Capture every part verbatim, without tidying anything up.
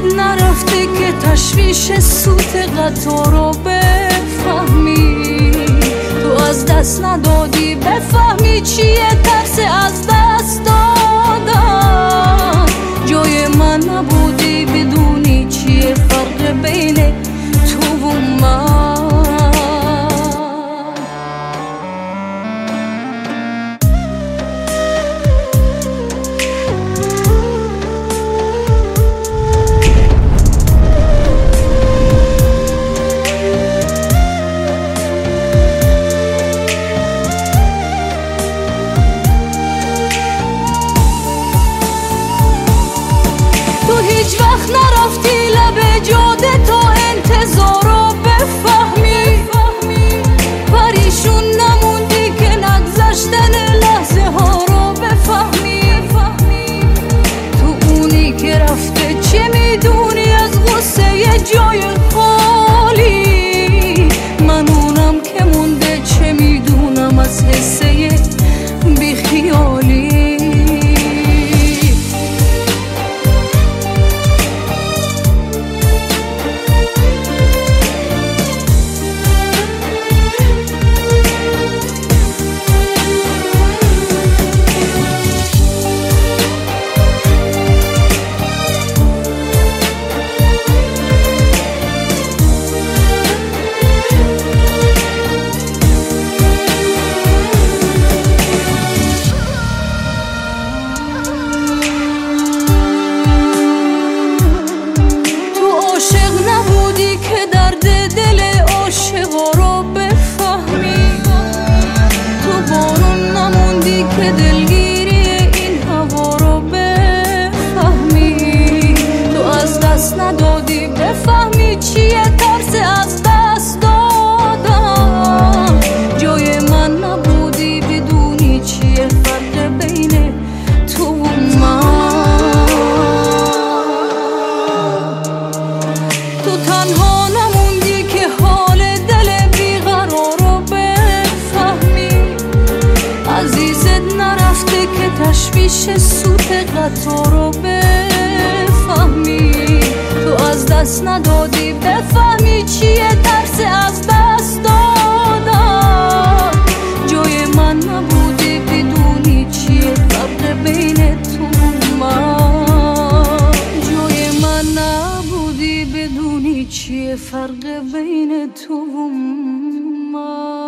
عزیزت نرفته که تشویش سوت قطار رو بفهمی. تو از دست ندادی بفهمی چیه ترس از دست دادن. جای من نبودی بدونی چیه فرق بین تو و من. هیچ وقت نرفتی لب جاده تا انتظار رو بفهمی. پریشون نموندی که نگذشتن لحظه ها رو بفهمی. تو اونی که رفته چه میدونی از غصه یه جای خالی. من اونم که مونده چه میدونم از حسه بیخیالی. ندادی بفهمی چیه ترس از دست دادن. جای من نبودی بدونی چیه فرق بین تو و من. تو تنها نموندی که حال دل بیقرار رو بفهمی. عزیزت نرفته که تشویش سوت قطار رو بفهمی. تو از دست ندادی بفهمی چیه ترس از دست دادن. جای من نبودی بدونی چیه فرق بین تو و من. جای من نبودی بدونی چیه فرق بین تو و من.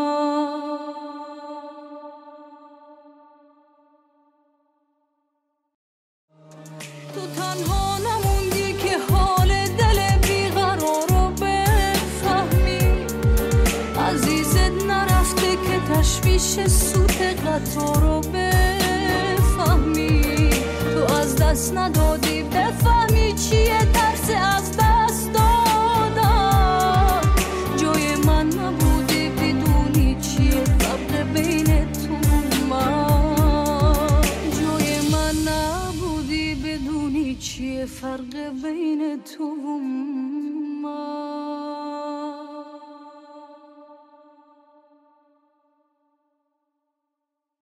تو تنها نموندی که حال دل بیقرار رو بفهمی. عزیزت نرفته که تشویش سوت قطار رو بفهمی. تو از دست ندادی بفهمی چیه ترس از دست دادن. جای من نبودی بدونی چیه فرق بین تو و من. جای من نبودی بدونی چیه فرق بین تو و من.